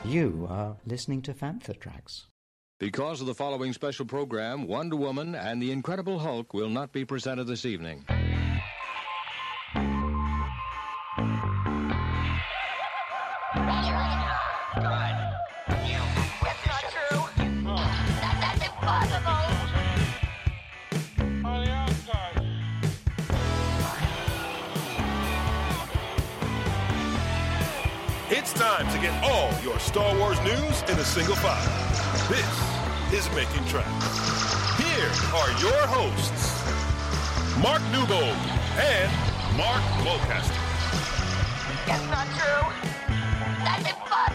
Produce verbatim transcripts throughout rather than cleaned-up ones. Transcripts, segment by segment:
You are listening to Fantha Tracks. Because of the following special program, Wonder Woman and the Incredible Hulk will not be presented this evening. It's time to get all your Star Wars news in a single file. This is Making Tracks. Here are your hosts, Mark Newbold and Mark Mulcaster. That's not true. That's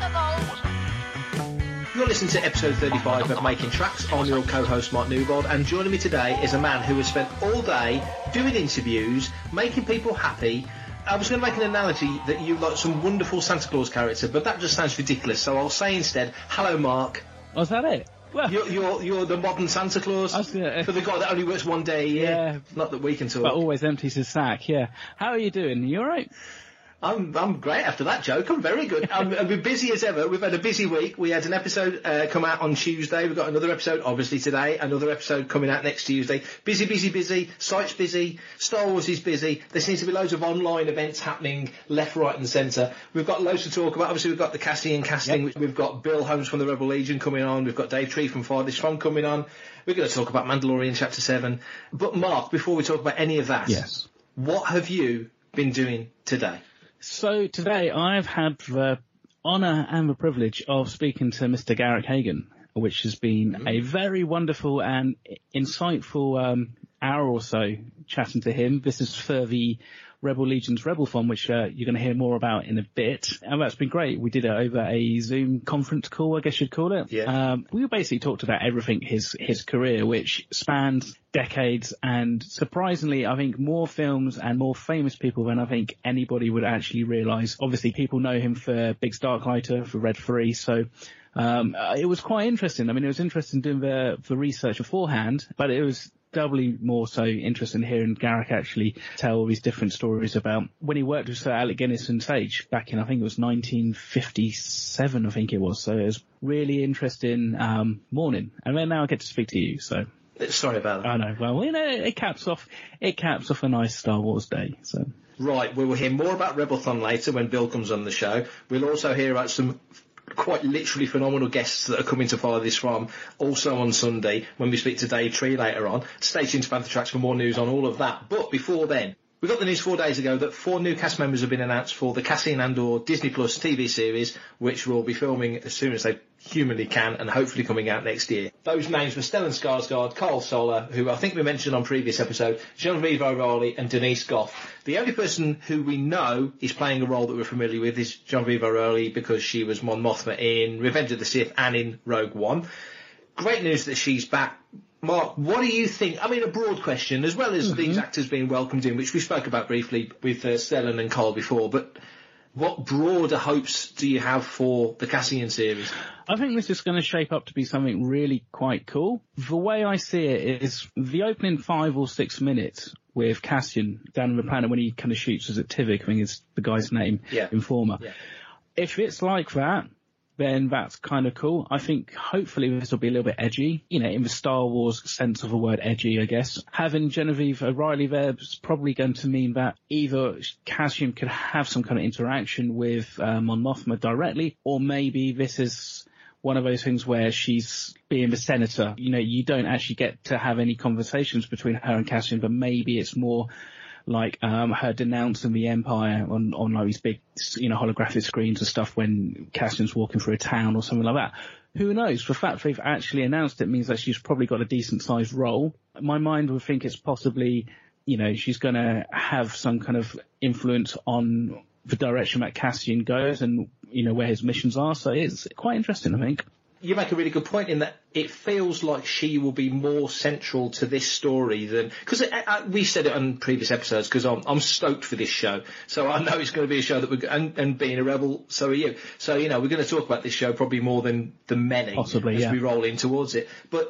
impossible. You're listening to episode thirty-five of Making Tracks. I'm your co-host Mark Newbold, and joining me today is a man who has spent all day doing interviews, making people happy. I was going to make an analogy that you like some wonderful Santa Claus character, but that just sounds ridiculous. So I'll say instead, hello, Mark. Oh, is that it? Well, you're, you're you're the modern Santa Claus gonna, for the guy that only works one day a year. Yeah, not that we can talk. But always empties his sack. Yeah. How are you doing? You all right? I'm I'm great after that joke. I'm very good. I'm, I'm busy as ever. We've had a busy week. We had an episode uh, come out on Tuesday. We've got another episode, obviously today. Another episode coming out next Tuesday. Busy, busy, busy. Site's busy. Star Wars is busy. There seems to be loads of online events happening left, right, and centre. We've got loads to talk about. Obviously, we've got the Cassian casting. Yep. We've got Bill Holmes from the Rebel Legion coming on. We've got Dave Tree from Farthest From coming on. We're going to talk about Mandalorian Chapter Seven. But Mark, before we talk about any of that, yes, what have you been doing today? So today I've had the honour and the privilege of speaking to Mister Garrick Hagan, which has been mm. a very wonderful and insightful um, hour or so chatting to him. This is for the Rebel Legion's Rebelthon, which uh, you're going to hear more about in a bit. And that's been great. We did it over a Zoom conference call, I guess you'd call it. Yeah. Um, we basically talked about everything, his his career, which spanned decades, and surprisingly, I think more films and more famous people than I think anybody would actually realise. Obviously, people know him for Biggs Darklighter, for Red three, so um, it was quite interesting. I mean, it was interesting doing the, the research beforehand, but it was doubly more so interesting hearing Garrick actually tell all these different stories about when he worked with Sir Alec Guinness and Sage back in, I think it was nineteen fifty-seven, I think it was. So it was really interesting um, morning. And then now I get to speak to you, so. Sorry about that. I know. Well, you know, it caps off, it caps off a nice Star Wars day, so. Right, we will hear more about Rebelthon later when Bill comes on the show. We'll also hear about some quite literally phenomenal guests that are coming to follow this from also on Sunday when we speak to Dave Tree later on. Stay tuned to Fantha Tracks for more news on all of that. But before then, we got the news four days ago that four new cast members have been announced for the Cassian Andor Disney Plus T V series, which will be filming as soon as they humanly can and hopefully coming out next year. Those names were Stellan Skarsgård, Carl Soler, who I think we mentioned on previous episode, Genevieve O'Reilly and Denise Gough. The only person who we know is playing a role that we're familiar with is Genevieve O'Reilly because she was Mon Mothma in Revenge of the Sith and in Rogue One. Great news that she's back. Mark, what do you think? I mean, a broad question, as well as mm-hmm. these actors being welcomed in, which we spoke about briefly with uh, Stellan and Carl before, but what broader hopes do you have for the Cassian series? I think this is going to shape up to be something really quite cool. The way I see it is the opening five or six minutes with Cassian down on the planet when he kind of shoots us at Tivik, I think is the guy's name, yeah. Informer. Yeah. If it's like that, then that's kind of cool. I think hopefully this will be a little bit edgy, you know, in the Star Wars sense of the word edgy, I guess. Having Genevieve O'Reilly there is probably going to mean that either Cassian could have some kind of interaction with uh, Mon Mothma directly, or maybe this is one of those things where she's being the senator. You know, you don't actually get to have any conversations between her and Cassian, but maybe it's more like um her denouncing the Empire on, on like these big, you know, holographic screens and stuff when Cassian's walking through a town or something like that. Who knows? The fact they've actually announced it means that she's probably got a decent sized role. My mind would think it's possibly, you know, she's going to have some kind of influence on the direction that Cassian goes and, you know, where his missions are. So it's quite interesting, I think. You make a really good point in that it feels like she will be more central to this story than... Because we said it on previous episodes, because I'm, I'm stoked for this show. So I know it's going to be a show that we're... And, and being a rebel, so are you. So, you know, we're going to talk about this show probably more than, than many Possibly, as yeah. we roll in towards it. But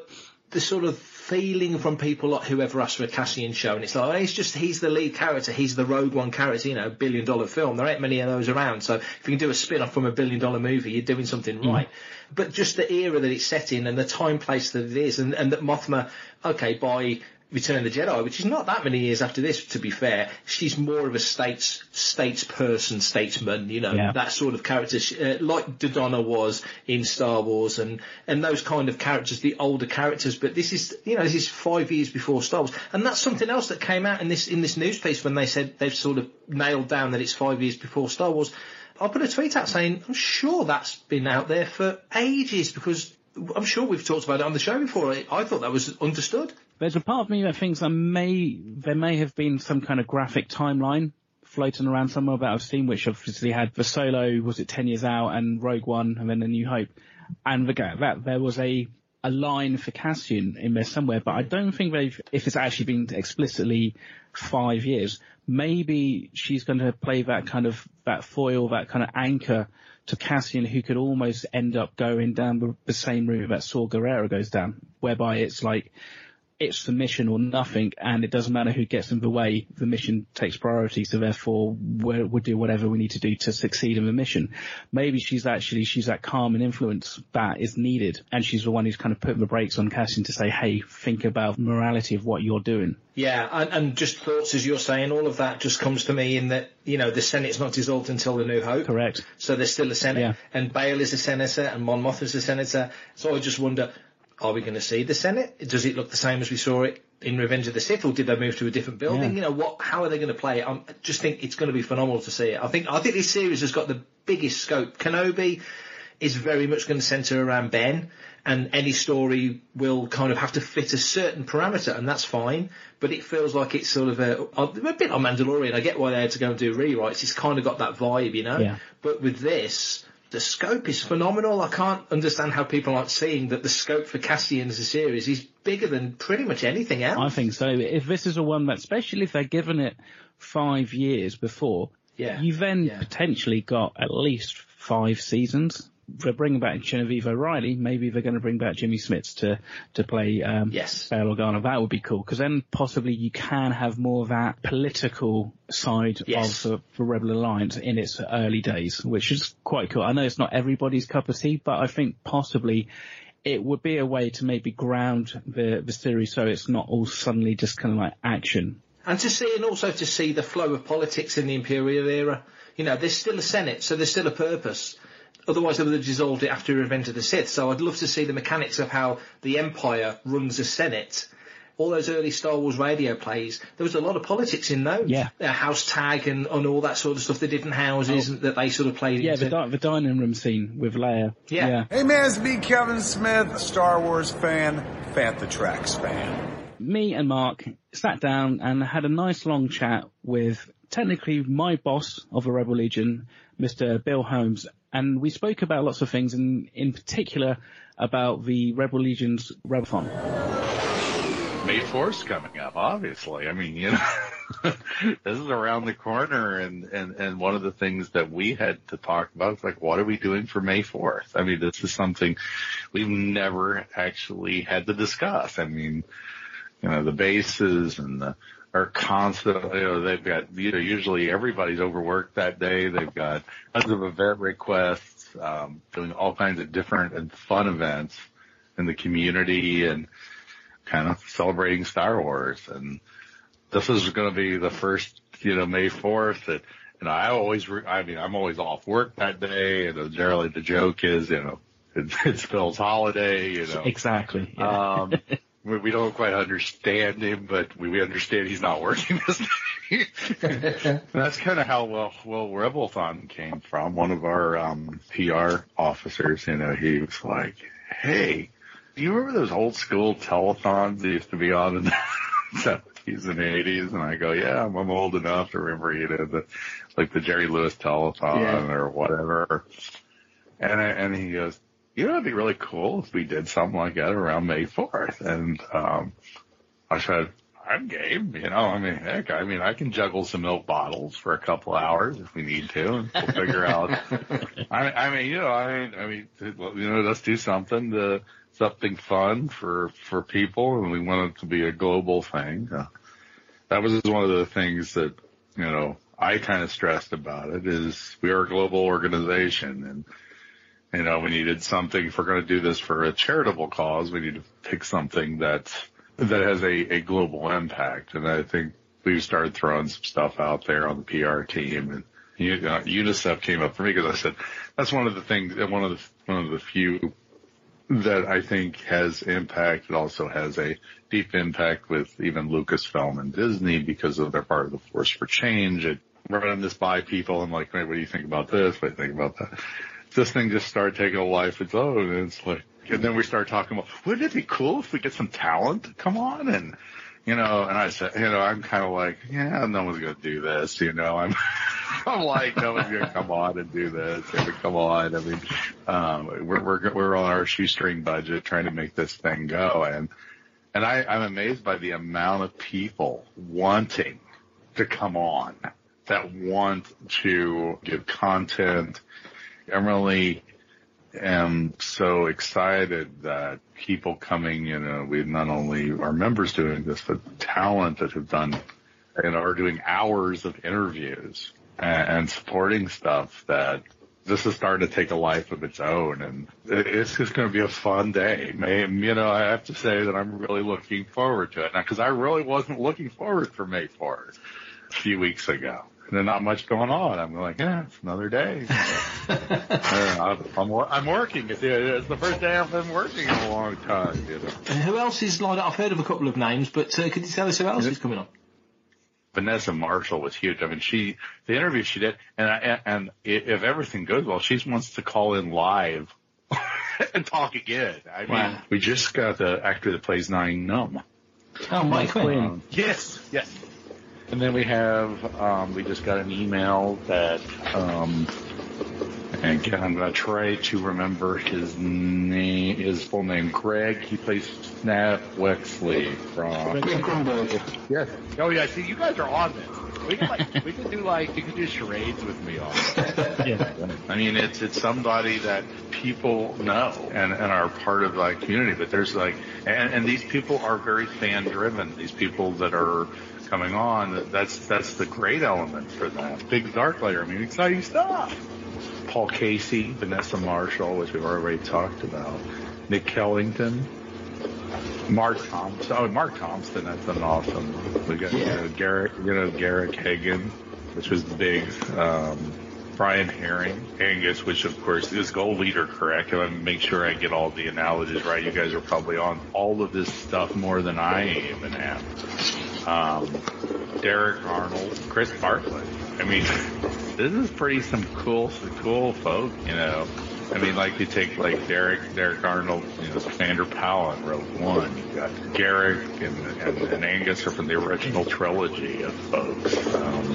the sort of feeling from people like whoever asked for a Cassian show, and it's like, oh, he's just, he's the lead character, he's the Rogue One character, you know, billion dollar film. There ain't many of those around, so if you can do a spin-off from a billion dollar movie, you're doing something mm. right. But just the era that it's set in and the time place that it is, and, and that Mothma, okay, by Return of the Jedi, which is not that many years after this, to be fair, she's more of a states statesperson, statesman, you know, yeah. that sort of character, uh, like Dodonna was in Star Wars, and and those kind of characters, the older characters. But this is, you know, this is five years before Star Wars, and that's something else that came out in this in this news piece when they said they've sort of nailed down that it's five years before Star Wars. I put a tweet out saying I'm sure that's been out there for ages, because I'm sure we've talked about it on the show before. I thought that was understood. There's a part of me that thinks there may, there may have been some kind of graphic timeline floating around somewhere about I've seen, which obviously had the Solo, was it ten years out, and Rogue One, and then A New Hope. And the, that there was a, a line for Cassian in there somewhere, but I don't think they've, if it's actually been explicitly five years, maybe she's going to play that kind of, that foil, that kind of anchor to Cassian, who could almost end up going down the, the same route that Saw Gerrera goes down, whereby it's like, it's the mission or nothing, and it doesn't matter who gets in the way, the mission takes priority, so therefore we'll, we'll do whatever we need to do to succeed in the mission. Maybe she's actually, she's that calm and influence that is needed, and she's the one who's kind of putting the brakes on Cassian to say, hey, think about morality of what you're doing. Yeah, and, and just thoughts as you're saying, all of that just comes to me in that, you know, the Senate's not dissolved until the New Hope. Correct. So there's still a Senate, yeah. and Bail is a senator, and Mon Mothma's a senator, so I just wonder, are we going to see the Senate? Does it look the same as we saw it in Revenge of the Sith, or did they move to a different building? Yeah. You know, what? How are they going to play it? I just think it's going to be phenomenal to see it. I think I think this series has got the biggest scope. Kenobi is very much going to centre around Ben, and any story will kind of have to fit a certain parameter, and that's fine. But it feels like it's sort of a, a bit on Mandalorian. I get why they had to go and do rewrites. It's kind of got that vibe, you know. Yeah. But with this, the scope is phenomenal. I can't understand how people aren't seeing that the scope for Cassian as a series is bigger than pretty much anything else. I think so. If this is a one that, especially if they're given it five years before, yeah. you've then yeah. potentially got at least five seasons. They're bringing back Genevieve O'Reilly. Maybe they're going to bring back Jimmy Smits to, to play, um, yes. Bail Organa. That would be cool. Cause then possibly you can have more of that political side yes. of the, the Rebel Alliance in its early days, which is quite cool. I know it's not everybody's cup of tea, but I think possibly it would be a way to maybe ground the, the series so it's not all suddenly just kind of like action. And to see, and also to see the flow of politics in the Imperial era. You know, there's still a Senate, so there's still a purpose. Otherwise, they would have dissolved it after Revenge of the Sith. So I'd love to see the mechanics of how the Empire runs a Senate. All those early Star Wars radio plays, there was a lot of politics in those. Yeah. Uh, house tag and, and all that sort of stuff, the different houses oh. that they sort of played yeah, into. Yeah, the, the dining room scene with Leia. Yeah. yeah. Hey man, it's me, Kevin Smith, a Star Wars fan, Fantha Tracks fan. Me and Mark sat down and had a nice long chat with technically my boss of the Rebel Legion, Mister Bill Holmes, and we spoke about lots of things, and in particular about the Rebel Legion's Rebelthon. May fourth's coming up, obviously. I mean, you know, this is around the corner, and, and, and one of the things that we had to talk about is like, what are we doing for May fourth? I mean, this is something we've never actually had to discuss. I mean, you know, the bases and the are constantly, you know, they've got, you know, usually everybody's overworked that day. They've got tons of event requests, um, doing all kinds of different and fun events in the community and kind of celebrating Star Wars. And this is going to be the first, you know, May fourth that, you know, I always, re- I mean, I'm always off work that day. And generally the joke is, you know, it's, it's Phil's holiday, you know. Exactly. Yeah. Um, We don't quite understand him, but we understand he's not working this day. That's kind of how well, well Rebelthon came from. One of our um, P R officers, you know, he was like, "Hey, do you remember those old school telethons that used to be on in the seventies and eighties?" And I go, "Yeah, I'm, I'm old enough to remember, you know, the like the Jerry Lewis telethon yeah. or whatever." And I, and he goes, "You know, it'd be really cool if we did something like that around May fourth. And, um, I said, I'm game. You know, I mean, heck, I mean, I can juggle some milk bottles for a couple hours if we need to, and we'll figure out. I, I mean, you know, I mean, I mean, you know, let's do something to something fun for for people, and we want it to be a global thing. Uh, that was one of the things that, you know, I kind of stressed about it is we are a global organization, and you know, we needed something. If we're going to do this for a charitable cause, we need to pick something that's that has a, a global impact. And I think we've started throwing some stuff out there on the P R team, and uh, UNICEF came up for me because I said that's one of the things, one of the one of the few that I think has impact. It also has a deep impact with even Lucasfilm and Disney because of their part of the Force for Change. It running this by people and like, hey, what do you think about this? What do you think about that? This thing just started taking a life of its own, and it's like, and then we started talking about, wouldn't it be cool if we get some talent to come on? And, you know, and I said, you know, I'm kind of like, yeah, no one's going to do this, you know, I'm, I'm like, no one's going to come on and do this. I mean, come on. I mean, um, we're, we're, we're on our shoestring budget trying to make this thing go. And, and I, I'm amazed by the amount of people wanting to come on, that want to give content. I'm really am so excited that people coming, you know, we not only are members doing this, but talent that have done and are doing hours of interviews and, and supporting stuff that this is starting to take a life of its own. And it's just going to be a fun day. May, you know, I have to say that I'm really looking forward to it now, because I really wasn't looking forward for May fourth a few weeks ago. And there's not much going on. I'm like, yeah, it's another day. I'm, I'm, I'm working. It's, it's the first day I've been working in a long time. You know. And who else is lined up? I've heard of a couple of names, but uh, could you tell us who else is coming on? Vanessa Marshall was huge. I mean, she the interview she did, and I, and if everything goes well, she wants to call in live and talk again. I mean, wow. We just got the actor that plays Nine Numb. Oh, Mike Quinn. Um, yes, yes. And then we have, um, we just got an email that, um, and again, I'm going to try to remember his name, his full name, Greg. He plays Snap Wexley from. Greg Grunberg. Yes. Oh yeah. See, you guys are on this. We can like, we can do like, you can do charades with me on this. Yeah. I mean, it's it's somebody that people know and and are part of like community. But there's like, and and these people are very fan driven. These people that are coming on, that's that's the great element for that. Big Dark Layer, I mean, exciting stuff. Paul Casey, Vanessa Marshall, which we've already talked about. Nick Kellington, Mark Thompson. Oh, Mark Thompson, that's an awesome. We got yeah. you know, Garrett, you know, Garrick Hagan, which was big. Um, Brian Herring, Angus, which of course is Gold Leader, correct? I want to make sure I get all the analogies right. You guys are probably on all of this stuff more than I even am. Um, Derek Arnold, Chris Bartlett. I mean, this is pretty some cool, some cool folk, you know. I mean, like you take like Derek, Derek Arnold, you know, Commander Powell in Rogue One. You got Garrick and, and, and Angus are from the original trilogy of folks.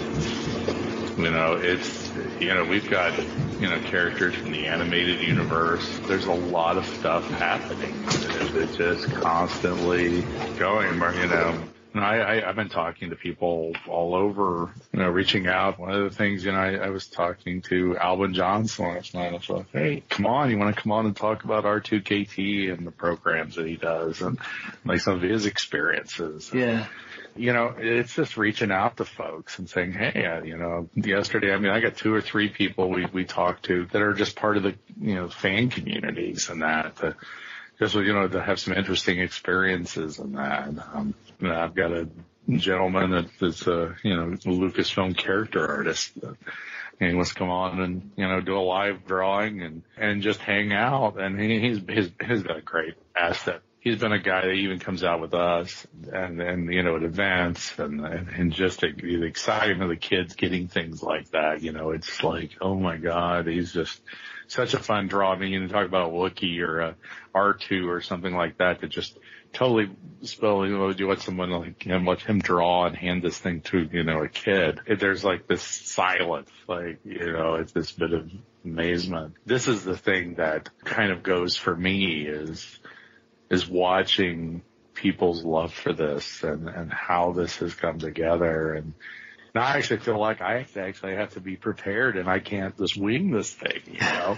Um, you know, it's, you know, we've got, you know, characters from the animated universe. There's a lot of stuff happening. It's just constantly going, you know. And I, I, I've been talking to people all over, you know, reaching out. One of the things, you know, I, I was talking to Alvin Johnson last night. I was like, hey, come on, you want to come on and talk about R two K T and the programs that he does and like some of his experiences. Yeah. You know, it's just reaching out to folks and saying, hey, uh, you know, yesterday, I mean, I got two or three people we, we talked to that are just part of the, you know, fan communities and that, uh, just, you know, to have some interesting experiences in that. Um, you know, I've got a gentleman that, that's a, you know, a Lucasfilm character artist that, and he wants to come on and, you know, do a live drawing and, and just hang out. And he, he's, he's, he's been a great asset. He's been a guy that even comes out with us and, and, you know, at events and, and just the, the excitement of the kids getting things like that. You know, it's like, oh my God, he's just such a fun draw. I mean, you talk about a Wookiee or a R two or something like that that just totally spell, you know, you want someone like him, let him draw and hand this thing to, you know, a kid. There's like this silence, like, you know, it's this bit of amazement. This is the thing that kind of goes for me is, is watching people's love for this and, and how this has come together. And now I actually feel like I actually have to be prepared and I can't just wing this thing, you know?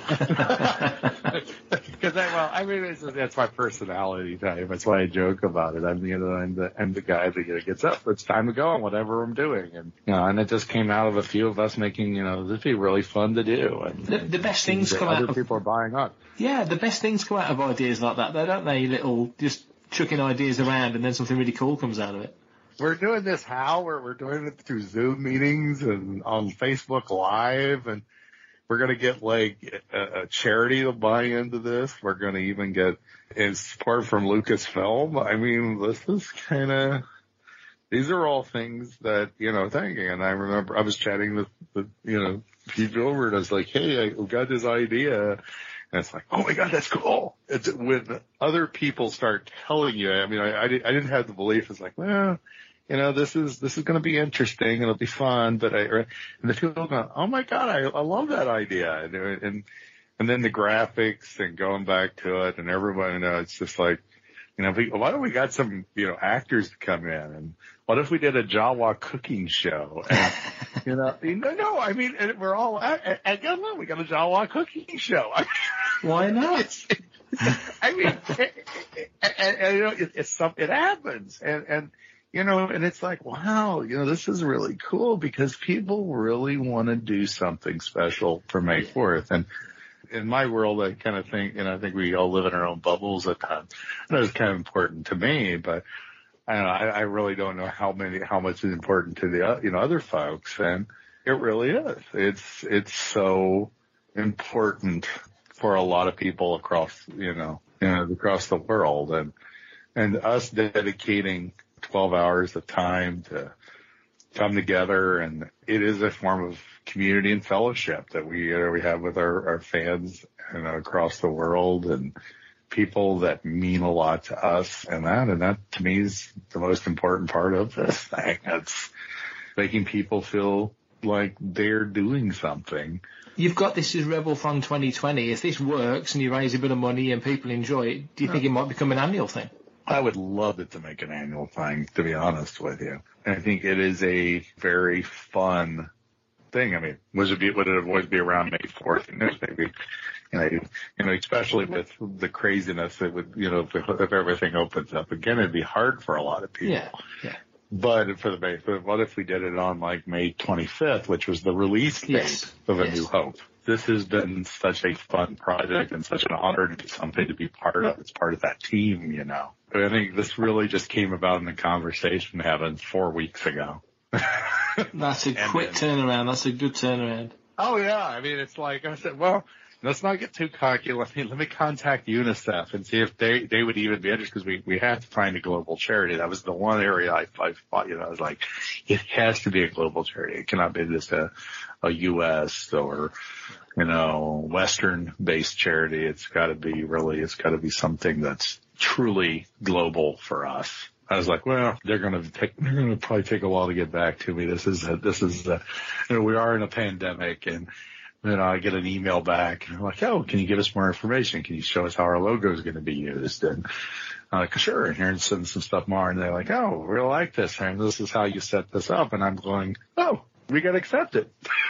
Because I, well, I mean, it's, that's my personality type. That's why I joke about it. I'm, you know, I'm the, I'm the guy that, you know, gets up. It's time to go on whatever I'm doing. And, you know, and it just came out of a few of us making, you know, this would be really fun to do. And the, the best things come other out of, people are buying up. Yeah, the best things come out of ideas like that, though, don't they? Little, just chucking ideas around and then something really cool comes out of it. We're doing this how? We're, we're doing it through Zoom meetings and on Facebook Live, and we're going to get like a, a charity to buy into this. We're going to even get in support from Lucasfilm. I mean, this is kind of, these are all things that, you know, thinking. And I remember I was chatting with, with you know, Pete Gilbert. I was like, hey, I got this idea. And it's like, oh my God, that's cool. It's when other people start telling you, I mean, I, I, did, I didn't have the belief. It's like, well, you know, this is, this is going to be interesting. It'll be fun. But I, and the people go, oh my God, I, I love that idea. And, and, and then the graphics and going back to it and everybody, you know, it's just like, you know, we, why don't we got some, you know, actors to come in, and what if we did a Jawa cooking show? And, you know, no, no, I mean, and we're all, and, and guess what? We got a Jawa cooking show. I mean, why not? I mean, and, and, and you know, it, it's some, it happens, and, and, you know, and it's like, wow, you know, this is really cool because people really want to do something special for May fourth. And in my world, I kind of think, you know, I think we all live in our own bubbles at times. And it's kind of important to me, but I don't know, I, I really don't know how many, how much is important to the, you know, other folks. And it really is. It's, it's so important for a lot of people across, you know, you know, across the world. And, and us dedicating twelve hours of time to come together, and it is a form of community and fellowship that we uh, we have with our, our fans and uh, across the world, and people that mean a lot to us, and that and that to me is the most important part of this thing. It's making people feel like they're doing something. You've got This Is Rebelthon twenty twenty. If this works and you raise a bit of money and people enjoy it, do you think it might become an annual thing? I would love it to make an annual thing, to be honest with you. I think it is a very fun thing. I mean, would it be, would it always be around May fourth? Maybe, you know, you know, especially with the craziness that would, you know, if, if everything opens up again, it'd be hard for a lot of people. Yeah, yeah. But for the May, but what if we did it on like May twenty-fifth, which was the release date yes. of A yes. New Hope? This has been such a fun project and such an honor to be something to be part of. It's part of that team, you know. I think this really just came about in the conversation having four weeks ago. That's a quick then, turnaround. That's a good turnaround. Oh yeah. I mean, it's like, I said, well, let's not get too cocky. Let me, let me contact UNICEF and see if they, they would even be interested, because we, we have to find a global charity. That was the one area I, I thought, you know, I was like, it has to be a global charity. It cannot be just a, a U S or, you know, Western based charity. It's got to be really, it's got to be something that's truly global for us. I was like, well, they're going to take, they're going to probably take a while to get back to me. This is, a, this is, a, you know, we are in a pandemic, and then I get an email back and I'm like, oh, can you give us more information? Can you show us how our logo is going to be used? And I'm like, sure. And here's some, some stuff more. And they're like, oh, we really like this. And this is how you set this up. And I'm going, oh, we got accepted.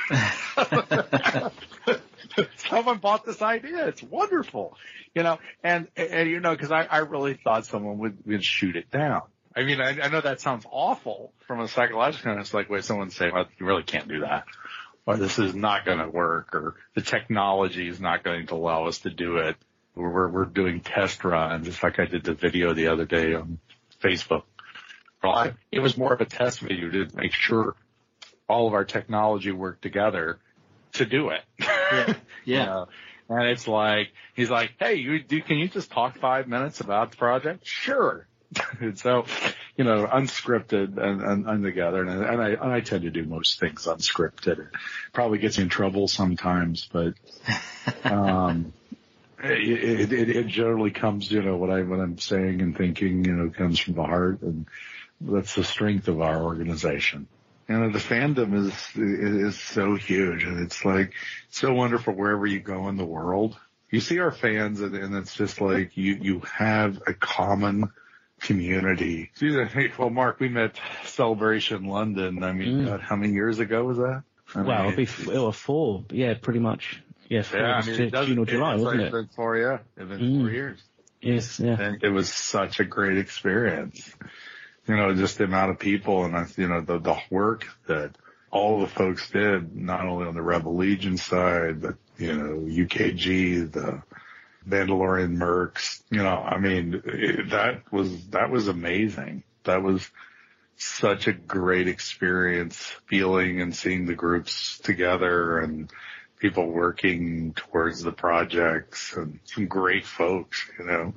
Someone bought this idea. It's wonderful, you know, and, and you know, because I, I really thought someone would, would shoot it down. I mean, I, I know that sounds awful from a psychological kind. It's like, wait, someone's saying, well, you really can't do that, or this is not going to work, or the technology is not going to allow us to do it. We're, we're doing test runs, just like I did the video the other day on Facebook. Well, I, it was more of a test video to make sure all of our technology worked together to do it. Yeah. Yeah. You know? And it's like, he's like, hey, you do, can you just talk five minutes about the project? Sure. And so, you know, unscripted and, and, and together. And, and I, and I tend to do most things unscripted. It probably gets me in trouble sometimes, but, um, it, it, it generally comes, you know, what I, what I'm saying and thinking, you know, comes from the heart, and that's the strength of our organization. You know, the fandom is, is so huge, and it's like so wonderful wherever you go in the world. You see our fans, and, and it's just like you, you have a common community. Well, Mark, we met Celebration London. I mean, Mm. God, how many years ago was that? I Well, mean, it'll be it was four, yeah, pretty much. Yeah, four, yeah, I it mean, was it doesn't, June or July, it's wasn't like it? been four, yeah, it's been Mm. four years. Yes, yeah. And it was such a great experience. You know, just the amount of people and, you know, the, the work that all the folks did, not only on the Rebel Legion side, but, you know, U K G, the Mandalorian Mercs, you know, I mean, it, that was, that was amazing. That was such a great experience, feeling and seeing the groups together and people working towards the projects and some great folks, you know.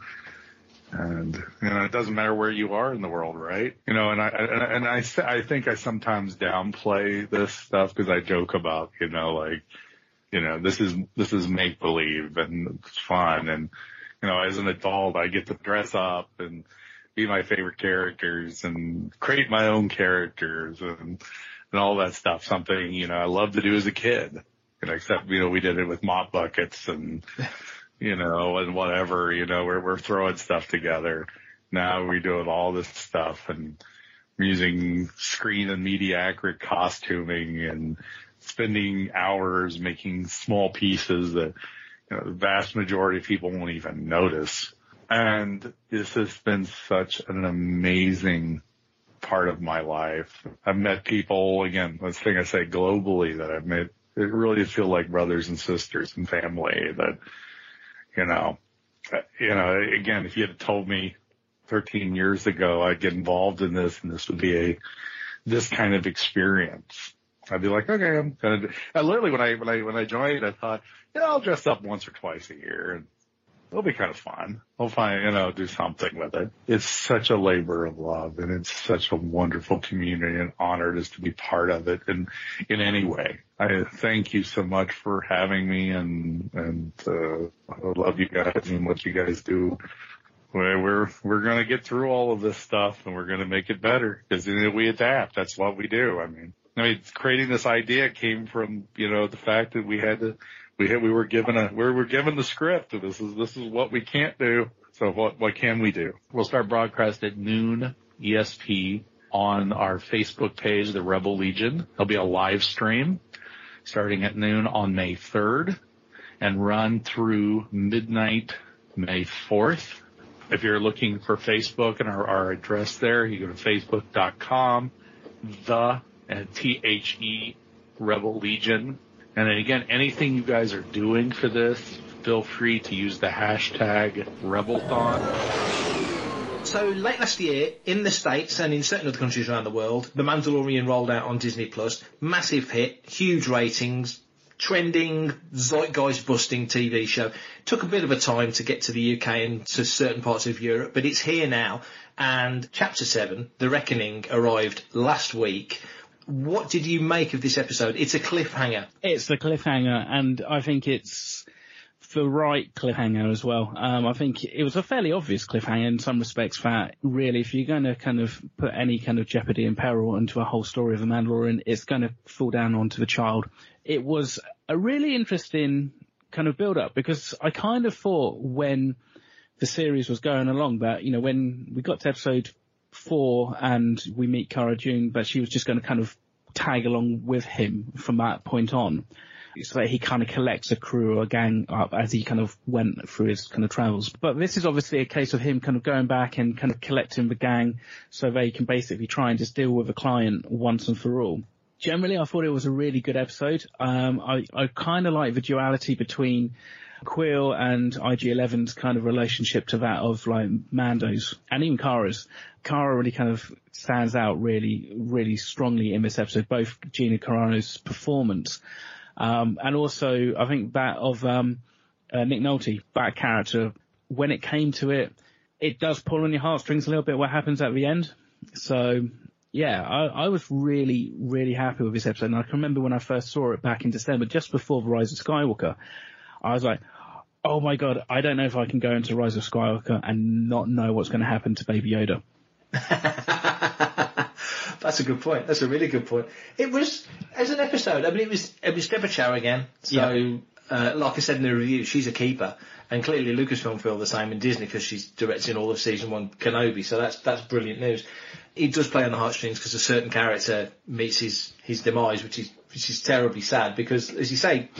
And, you know, it doesn't matter where you are in the world, right? You know, and I, and, and I, I think I sometimes downplay this stuff because I joke about, you know, like, you know, this is, this is make believe and it's fun. And, you know, as an adult, I get to dress up and be my favorite characters and create my own characters and, and all that stuff. Something, you know, I loved to do as a kid, you know, except, you know, we did it with mop buckets and, you know, and whatever, you know, we're, we're throwing stuff together. Now we're doing all this stuff and we're using screen and media accurate costuming and spending hours making small pieces that, you know, the vast majority of people won't even notice. And this has been such an amazing part of my life. I've met people, again, this thing I say globally that I've met, it really feel like brothers and sisters and family that, you know, you know, again, if you had told me thirteen years ago I'd get involved in this and this would be a, this kind of experience, I'd be like, okay, I'm gonna do. I literally, when I, when I, when I joined, I thought, you know, I'll dress up once or twice a year and it'll be kind of fun. I'll find, you know, do something with it. It's such a labor of love and it's such a wonderful community and honor just to be part of it in, in any way. I thank you so much for having me and, and, uh, I love you guys and what you guys do. We're, we're, we're going to get through all of this stuff and we're going to make it better because you know, we adapt. That's what we do. I mean, I mean, creating this idea came from, you know, the fact that we had to, We had, we were given a, we were given the script. This is, this is what we can't do. So what, what can we do? We'll start broadcast at noon E S T on our Facebook page, the Rebel Legion. There'll be a live stream starting at noon on May third and run through midnight May fourth. If you're looking for Facebook and our, our address there, you go to facebook dot com, the, and T H E, Rebel Legion. And then again, anything you guys are doing for this, feel free to use the hashtag Rebelthon. So late last year, in the States and in certain other countries around the world, The Mandalorian rolled out on Disney Plus. Massive hit, huge ratings, trending, zeitgeist-busting T V show. Took a bit of a time to get to the U K and to certain parts of Europe, but it's here now. And Chapter seven, The Reckoning, arrived last week. What did you make of this episode? It's a cliffhanger. It's a cliffhanger, and I think it's the right cliffhanger as well. Um, I think it was a fairly obvious cliffhanger in some respects that really, if you're going to kind of put any kind of jeopardy and peril into a whole story of the Mandalorian, it's going to fall down onto the child. It was a really interesting kind of build-up because I kind of thought when the series was going along that, you know, when we got to episode four and we meet Cara Dune, but she was just going to kind of tag along with him from that point on, so that he kind of collects a crew or a gang up as he kind of went through his kind of travels. But this is obviously a case of him kind of going back and kind of collecting the gang so they can basically try and just deal with a client once and for all. Generally, I thought it was a really good episode. Um, I, I kind of like the duality between Quill and I G eleven's kind of relationship to that of like Mando's and even Cara's. Cara really kind of stands out really, really strongly in this episode, both Gina Carano's performance, um, and also I think that of, um, uh, Nick Nolte, that character. When it came to it, it does pull on your heartstrings a little bit what happens at the end. So yeah, I, I was really, really happy with this episode. And I can remember when I first saw it back in December, just before The Rise of Skywalker, I was like, oh my God, I don't know if I can go into Rise of Skywalker and not know what's going to happen to Baby Yoda. That's a good point. That's a really good point. It was, as an episode, I mean, it was, it was Deborah Chow again. So, yeah. uh, like I said in the review, she's a keeper. And clearly Lucasfilm feel the same in Disney because she's directing all of season one Kenobi. So that's that's brilliant news. He does play on the heartstrings because a certain character meets his, his demise, which is which is terribly sad because, as you say,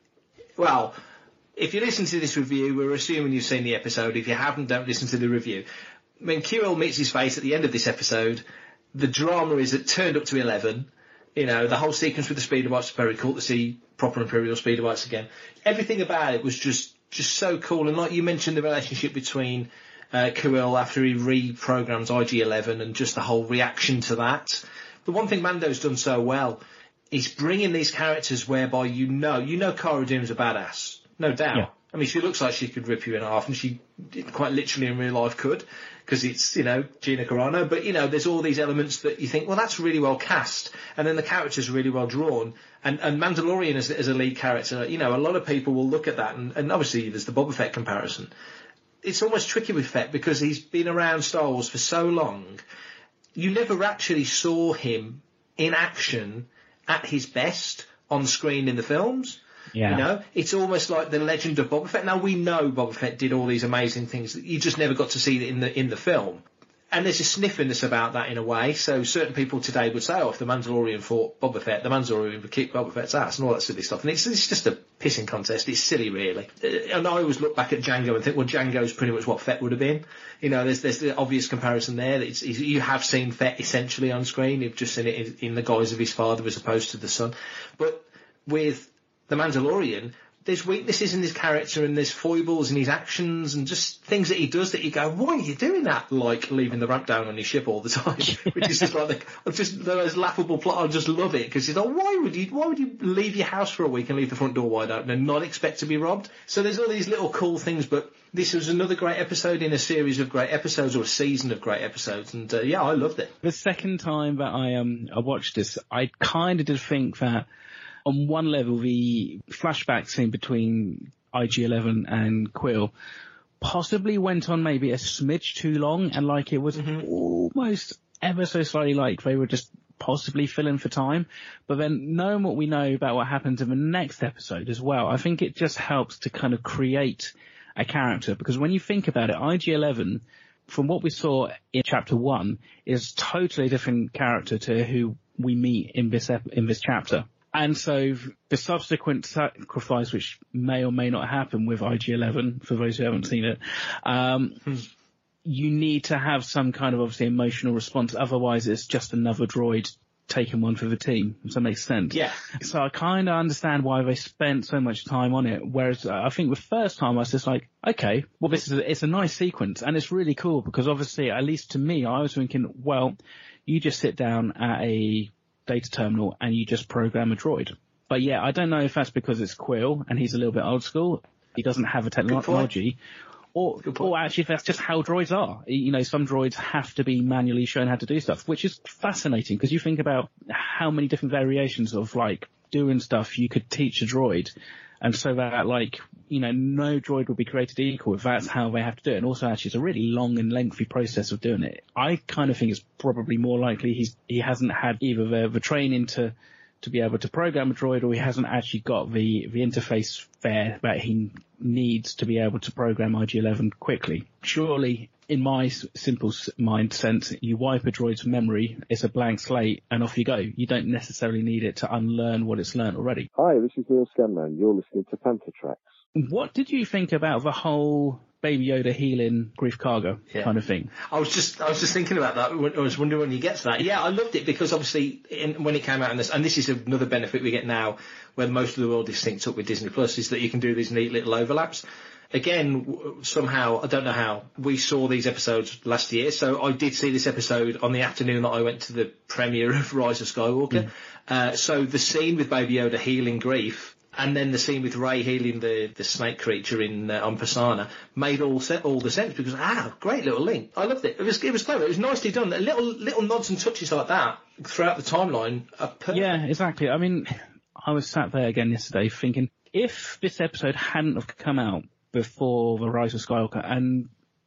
well, if you listen to this review, we're assuming you've seen the episode. If you haven't, don't listen to the review. When Q L meets his face at the end of this episode, the drama is it turned up to eleven. You know, the whole sequence with the speeder bikes is very cool to see proper Imperial speeder bikes again. Everything about it was just just so cool. And like you mentioned, the relationship between uh, Quill after he reprograms I G eleven and just the whole reaction to that. The one thing Mando's done so well is bringing these characters whereby you know, you know Cara Dune's a badass. No doubt. Yeah. I mean, she looks like she could rip you in half, and she quite literally in real life could, because it's, you know, Gina Carano. But, you know, there's all these elements that you think, well, that's really well cast. And then the character's really well drawn. And, and Mandalorian as, as a lead character, you know, a lot of people will look at that, and, and obviously there's the Boba Fett comparison. It's almost tricky with Fett because he's been around Star Wars for so long. You never actually saw him in action at his best on screen in the films. Yeah. You know, it's almost like the legend of Boba Fett. Now we know Boba Fett did all these amazing things that you just never got to see in the in the film. And there's a sniffiness about that in a way. So certain people today would say, oh, if the Mandalorian fought Boba Fett, the Mandalorian would kick Boba Fett's ass and all that silly stuff. And it's, it's just a pissing contest. It's silly, really. And I always look back at Django and think, well, Django's pretty much what Fett would have been. You know, there's there's the obvious comparison there. It's, it's, you have seen Fett essentially on screen. You've just seen it in, in the guise of his father as opposed to the son. But with the Mandalorian, there's weaknesses in his character and there's foibles in his actions and just things that he does that you go, why are you doing that? Like leaving the ramp down on his ship all the time, which is just like the, just the most laughable plot. I just love it because you know, why would you why would you leave your house for a week and leave the front door wide open and not expect to be robbed? So there's all these little cool things, but this was another great episode in a series of great episodes or a season of great episodes, and uh, yeah, I loved it. The second time that I um I watched this, I kind of did think that on one level, the flashback scene between I G eleven and Quill possibly went on maybe a smidge too long, and like it was mm-hmm. almost ever so slightly like they were just possibly filling for time. But then knowing what we know about what happens in the next episode as well, I think it just helps to kind of create a character, because when you think about it, I G eleven, from what we saw in chapter one, is totally a different character to who we meet in this ep- in this chapter. And so the subsequent sacrifice, which may or may not happen with I G eleven, for those who haven't seen it, um, hmm. you need to have some kind of obviously emotional response. Otherwise, it's just another droid taking one for the team. Does that make sense? Yeah. So I kind of understand why they spent so much time on it. Whereas I think the first time I was just like, okay, well, this is a, it's a nice sequence and it's really cool because obviously, at least to me, I was thinking, well, you just sit down at a data terminal and you just program a droid. But yeah, I don't know if that's because it's Quill and he's a little bit old school. He doesn't have a technology, or or actually if that's just how droids are. You know, some droids have to be manually shown how to do stuff, which is fascinating because you think about how many different variations of like doing stuff you could teach a droid. And so that, like, you know, no droid will be created equal if that's how they have to do it. And also, actually, it's a really long and lengthy process of doing it. I kind of think it's probably more likely he's he hasn't had either the, the training to to be able to program a droid, or he hasn't actually got the the interface there that he needs to be able to program I G eleven quickly. Surely, in my simple mind sense, you wipe a droid's memory, it's a blank slate, and off you go. You don't necessarily need it to unlearn what it's learned already. Hi, this is Neil Scanman. You're listening to Panther Tracks. What did you think about the whole Baby Yoda healing Grief Karga yeah. kind of thing? I was just, I was just thinking about that. I was wondering when you get to that. Yeah, I loved it because obviously in, when it came out, in this, and this is another benefit we get now, where most of the world is synced up with Disney Plus, is that you can do these neat little overlaps. Again, somehow, I don't know how, we saw these episodes last year, so I did see this episode on the afternoon that I went to the premiere of Rise of Skywalker. Mm. Uh, so the scene with Baby Yoda healing Grief, and then the scene with Rey healing the, the snake creature in uh, on Pasaana made all se- all the sense because ah, great little link. I loved it. It was it was clever. It was nicely done. Little little nods and touches like that throughout the timeline are perfect. Yeah, exactly. I mean, I was sat there again yesterday thinking if this episode hadn't have come out before the Rise of Skywalker, and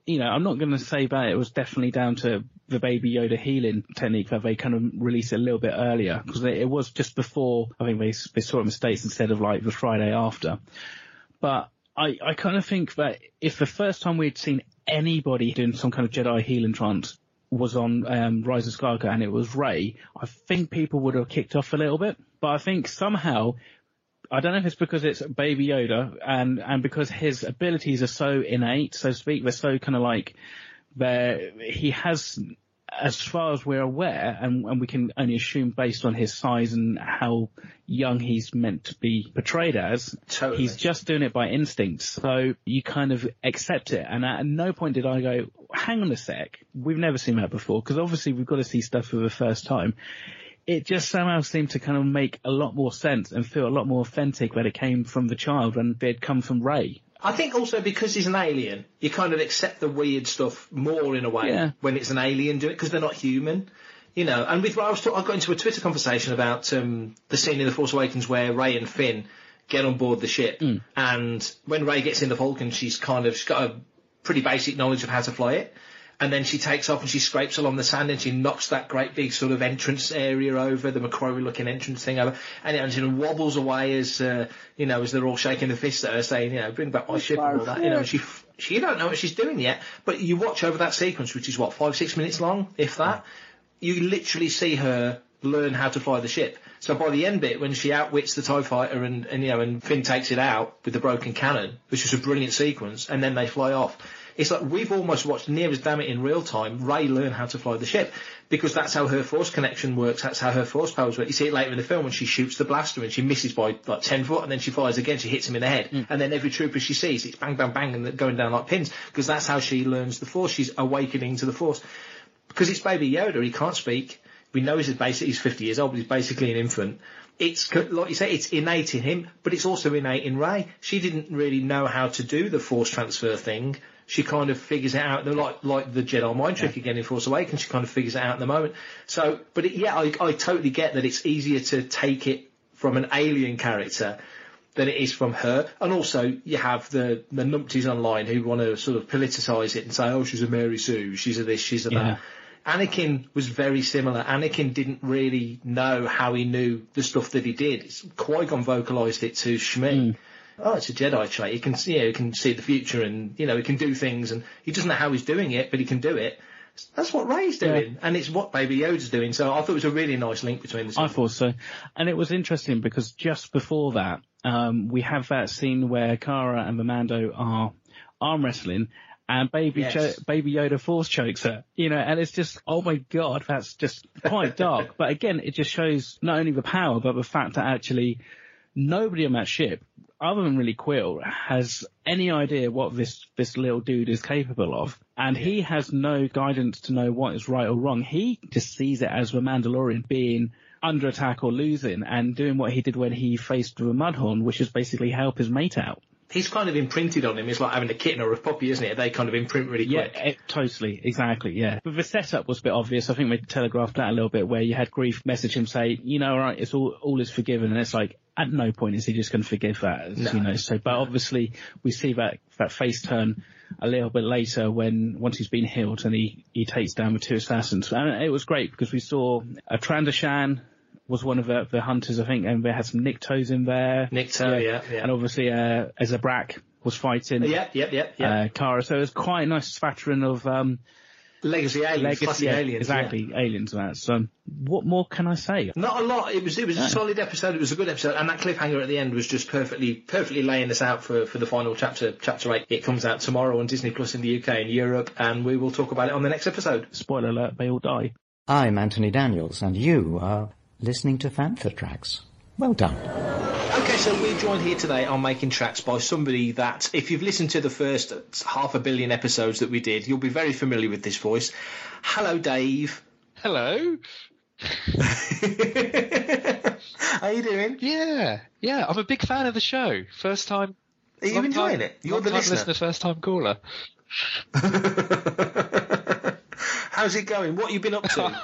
you know, I'm not going to say that it was definitely down to the Baby Yoda healing technique that they kind of released it a little bit earlier, because it, it was just before, I think they, they saw it in the States instead of like the Friday after. But I, I kind of think that if the first time we'd seen anybody doing some kind of Jedi healing trance was on um, Rise of Skywalker and it was Rey, I think people would have kicked off a little bit. But I think somehow, I don't know if it's because it's Baby Yoda and, and because his abilities are so innate, so to speak, they're so kind of like, they're, he has, as far as we're aware, and, and we can only assume based on his size and how young he's meant to be portrayed as, totally. He's just doing it by instinct. So you kind of accept it. And at no point did I go, hang on a sec, we've never seen that before, because obviously we've got to see stuff for the first time. It just somehow seemed to kind of make a lot more sense and feel a lot more authentic that it came from the child and it had come from Rey. I think also because he's an alien, you kind of accept the weird stuff more in a way yeah. when it's an alien doing it, because they're not human, you know. And with I was talk- I got into a Twitter conversation about um, the scene in The Force Awakens where Rey and Finn get on board the ship, mm. and when Rey gets in the Falcon, she's kind of she's got a pretty basic knowledge of how to fly it. And then she takes off and she scrapes along the sand and she knocks that great big sort of entrance area over, the Macquarie-looking entrance thing over, and it and she wobbles away as, uh, you know, as they're all shaking their fists at her saying, you know, bring back my ship and all that. You know, she, she don't know what she's doing yet, but you watch over that sequence, which is what, five, six minutes long, if that, you literally see her learn how to fly the ship. So by the end bit, when she outwits the TIE fighter and, and, you know, and Finn takes it out with the broken cannon, which is a brilliant sequence, and then they fly off. It's like we've almost watched near as damn it in real time Rey learn how to fly the ship, because that's how her force connection works, that's how her force powers work. You see it later in the film when she shoots the blaster and she misses by like ten foot and then she fires again, she hits him in the head, mm. and then every trooper she sees, it's bang, bang, bang and they're going down like pins, because that's how she learns the force. She's awakening to the force. Because it's Baby Yoda, he can't speak. We know he's basically, he's fifty years old, but he's basically an infant. It's, like you say, it's innate in him, but it's also innate in Rey. She didn't really know how to do the force transfer thing. She kind of figures it out, like like the Jedi mind trick yeah. again in Force Awakens. She kind of figures it out in the moment. So, but it, yeah, I, I totally get that it's easier to take it from an alien character than it is from her. And also, you have the the numpties online who want to sort of politicise it and say, oh, she's a Mary Sue, she's a this, she's a yeah. that. Anakin was very similar. Anakin didn't really know how he knew the stuff that he did. Qui-Gon vocalised it to Shmi. Mm. Oh, it's a Jedi trait. He can see, you know, he can see the future, and you know, he can do things, and he doesn't know how he's doing it, but he can do it. That's what Rey's doing, yeah. and it's what Baby Yoda's doing. So I thought it was a really nice link between the two. I thought so, and it was interesting because just before that, um, we have that scene where Cara and the Mando are arm wrestling. And baby, yes. jo- baby Yoda force chokes her, you know, and it's just, oh my God, that's just quite dark. But again, it just shows not only the power, but the fact that actually nobody on that ship, other than really Quill, has any idea what this, this little dude is capable of. And he has no guidance to know what is right or wrong. He just sees it as the Mandalorian being under attack or losing and doing what he did when he faced the Mudhorn, which is basically help his mate out. He's kind of imprinted on him. It's like having a kitten or a puppy, isn't it? They kind of imprint really quick. Yeah, it, totally, exactly, yeah. But the setup was a bit obvious. I think we telegraphed that a little bit, where you had Grief message him say, you know, all right, it's all, all is forgiven. And it's like, at no point is he just going to forgive that, no. you know. So, but obviously we see that, that face turn a little bit later when, once he's been healed and he, he takes down the two assassins. And it was great because we saw a Trandoshan was one of the, the hunters, I think, and they had some Niktos in there. Nikto, yeah, yeah. And obviously, uh, Ezabrak was fighting. Yeah, yeah, yeah, yeah. Uh, Cara. So it was quite a nice spattering of, um, Legacy aliens, legacy, classic yeah, aliens. Exactly, yeah. aliens, that. So, what more can I say? Not a lot. It was, it was yeah. a solid episode. It was a good episode. And that cliffhanger at the end was just perfectly, perfectly laying us out for, for the final chapter, chapter eight. It comes out tomorrow on Disney Plus in the U K and Europe, and we will talk about it on the next episode. Spoiler alert, they all die. I'm Anthony Daniels, and you are listening to Fantha Tracks. Well done. Okay, so we're joined here today on Making Tracks by somebody that, if you've listened to the first half a billion episodes that we did, you'll be very familiar with this voice. Hello, Dave. Hello. How you doing? Yeah, yeah, I'm a big fan of the show. First time. Are you enjoying time, it? You're the listener. listener. First time caller. How's it going? What have you been up to?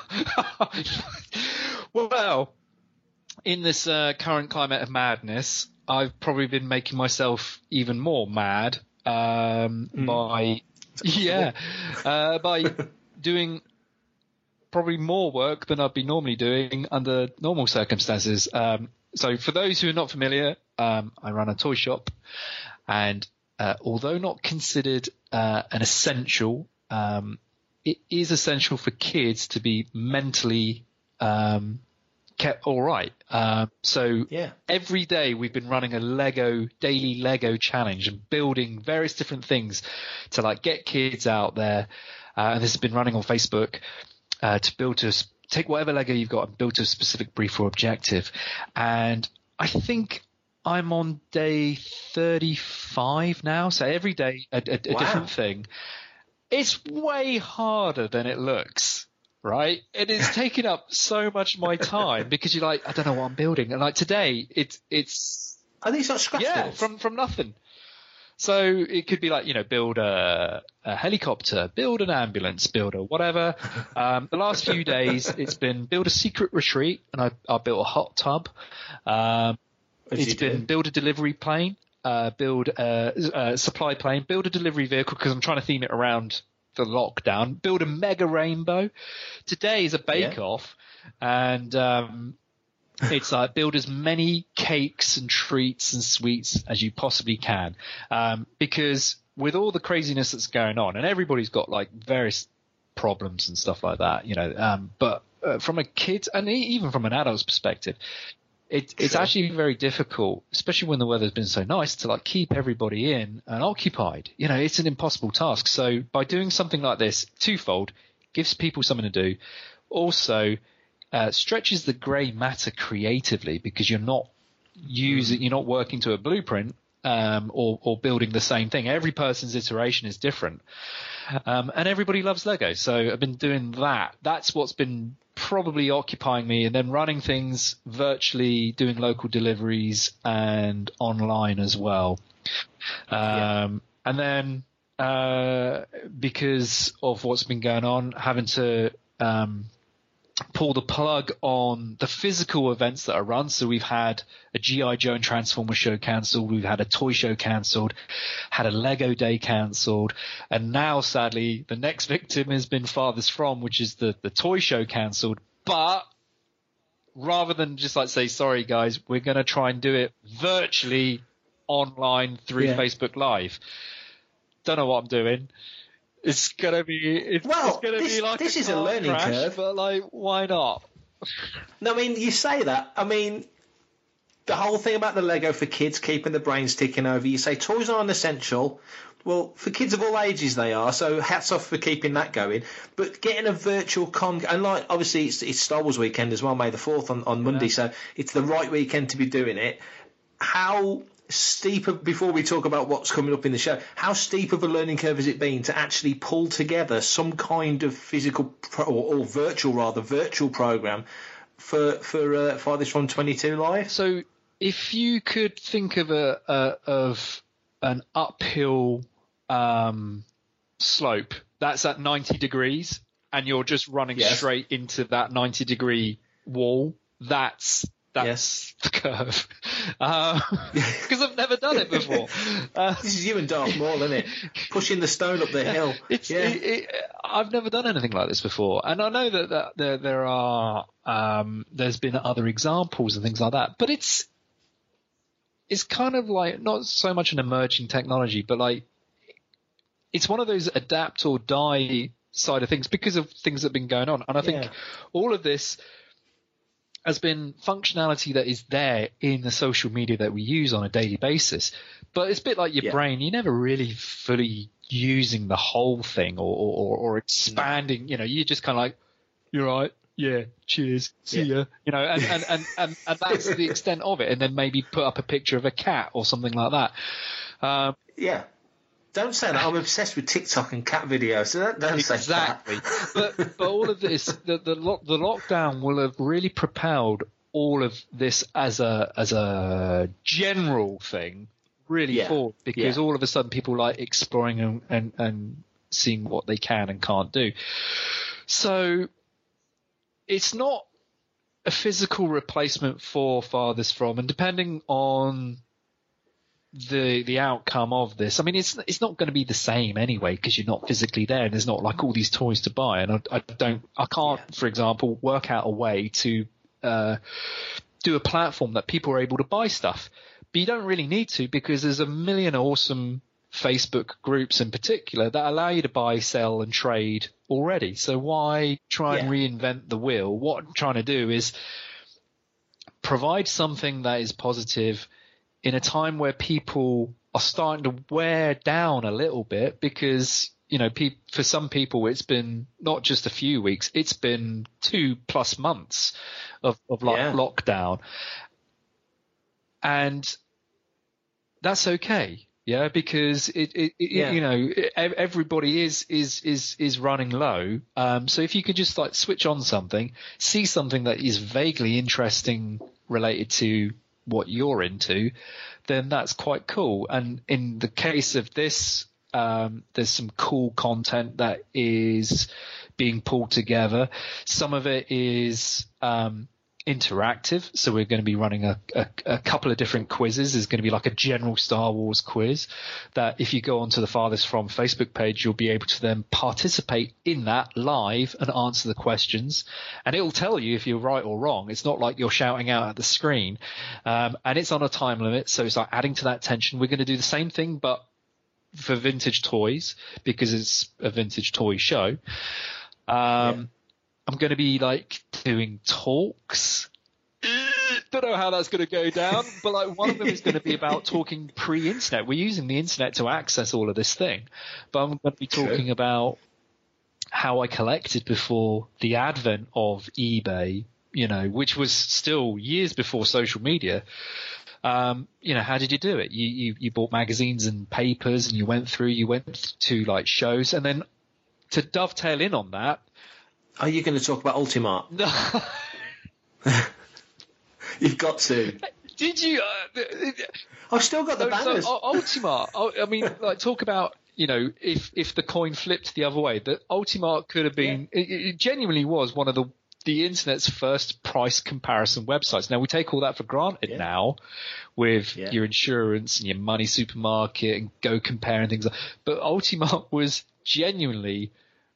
Well, in this uh, current climate of madness, I've probably been making myself even more mad um, mm. by Yeah, uh, by doing probably more work than I'd be normally doing under normal circumstances. Um, so for those who are not familiar, um, I run a toy shop, and uh, although not considered uh, an essential, um, it is essential for kids to be mentally um, kept all right. Um, so yeah. every day we've been running a Lego daily Lego challenge and building various different things to like get kids out there. Uh, and this has been running on Facebook uh, to build to take whatever Lego you've got and build to a specific brief or objective. And I think I'm on day thirty-five now. So every day a, a, a wow. different thing. It's way harder than it looks. Right? It is taking up so much of my time because you're like, I don't know what I'm building. And like today, it's, it's. Are these not scratch Yeah, builds? from, from nothing. So it could be like, you know, build a, a helicopter, build an ambulance, build a whatever. Um, the last few days, it's been build a secret retreat, and I, I built a hot tub. Um, it's been do? build a delivery plane, uh, build a, a supply plane, build a delivery vehicle because I'm trying to theme it around the lockdown, build a mega rainbow. Today is a bake off, yeah. and um, it's like build as many cakes and treats and sweets as you possibly can, um, because with all the craziness that's going on, and everybody's got like various problems and stuff like that, you know. Um, but uh, from a kid and even from an adult's perspective, It, it's sure. actually very difficult, especially when the weather's been so nice, to like keep everybody in and occupied. You know, it's an impossible task. So by doing something like this, twofold, gives people something to do. Also, uh, stretches the grey matter creatively because you're not using, mm. you're not working to a blueprint um, or, or building the same thing. Every person's iteration is different, um, and everybody loves Lego. So I've been doing that. That's what's been probably occupying me, and then running things virtually, doing local deliveries and online as well. Um, yeah. And then, uh, because of what's been going on, having to, um, pull the plug on the physical events that are run. So we've had a G I Joe and Transformer show cancelled. We've had a toy show cancelled, had a Lego day cancelled. And now, sadly, the next victim has been farthest from, which is the, the toy show cancelled. But rather than just like say, sorry guys, we're going to try and do it virtually online through yeah. Facebook Live. Don't know what I'm doing. It's gonna be. It's, well, it's gonna this, be like this a is a learning crash, curve. But like, why not? No, I mean, you say that. I mean, the whole thing about the Lego for kids keeping the brains ticking over. You say toys aren't essential. Well, for kids of all ages they are. So hats off for keeping that going. But getting a virtual con, and like obviously it's, it's Star Wars weekend as well, May the fourth on on Monday. Yeah. So it's the right weekend to be doing it. How steep of, before we talk about what's coming up in the show, how steep of a learning curve has it been to actually pull together some kind of physical pro, or, or virtual rather virtual program for for uh, Farthest From twenty-two Live? So if you could think of a, a of an uphill um, slope that's at ninety degrees and you're just running yes. straight into that ninety degree wall, that's That's yes. the curve. Because uh, I've never done it before. Uh, this is you and Darth Maul, isn't it? Pushing the stone up the hill. It's, yeah. it, it, I've never done anything like this before. And I know that, that there, there are, um, there's been other examples and things like that. But it's, it's kind of like, not so much an emerging technology, but like, it's one of those adapt or die side of things because of things that have been going on. And I think yeah. all of this has been functionality that is there in the social media that we use on a daily basis. But it's a bit like your yeah. brain. You're never really fully using the whole thing or, or, or expanding. No. You know, you're just kind of like, you're right. Yeah. Cheers. See yeah. ya. You know, and, and, and, and, and that's the extent of it. And then maybe put up a picture of a cat or something like that. Um, yeah. Don't say that. I'm obsessed with TikTok and cat videos, so don't, don't exactly. say that. Exactly. but, but all of this, the, the, the lockdown will have really propelled all of this as a as a general thing really yeah. forward because yeah. all of a sudden people like exploring and, and, and seeing what they can and can't do. So it's not a physical replacement for Farthest From, and depending on the the outcome of this. I mean, it's it's not going to be the same anyway because you're not physically there and there's not like all these toys to buy. And I, I don't, I can't, yeah. for example, work out a way to uh, do a platform that people are able to buy stuff. But you don't really need to because there's a million awesome Facebook groups in particular that allow you to buy, sell, and trade already. So why try and Yeah. reinvent the wheel? What I'm trying to do is provide something that is positive in a time where people are starting to wear down a little bit because, you know, pe- for some people it's been not just a few weeks, it's been two plus months of, of lo- Yeah. lockdown. And that's okay. Yeah, because it, it, it Yeah. you know, ev- everybody is, is, is, is running low. Um, so if you could just like switch on something, see something that is vaguely interesting related to what you're into, then that's quite cool. And in the case of this, um, there's some cool content that is being pulled together. Some of it is, um, interactive. So we're going to be running a, a, a couple of different quizzes. There's going to be like a general Star Wars quiz that if you go onto the Farthest From Facebook page, you'll be able to then participate in that live and answer the questions. And it will tell you if you're right or wrong. It's not like you're shouting out at the screen. Um, and it's on a time limit. So it's like adding to that tension. We're going to do the same thing, but for vintage toys because it's a vintage toy show. Um, yeah. I'm going to be like doing talks. Don't know how that's going to go down, but like one of them is going to be about talking pre-internet. We're using the internet to access all of this thing, but I'm going to be talking sure. about how I collected before the advent of eBay, you know, which was still years before social media. Um, you know, how did you do it? You, you, you bought magazines and papers and you went through, you went to like shows, and then to dovetail in on that, are you going to talk about Ultimart? No. You've got to. Did you? Uh, I've still got the so, banners. So, Ultimart. I mean, like, talk about, you know, if if the coin flipped the other way, that Ultimart could have been. Yeah. It, it genuinely was one of the the internet's first price comparison websites. Now we take all that for granted yeah. now, with yeah. your insurance and your money supermarket and Go Compare and things like. But Ultimart was genuinely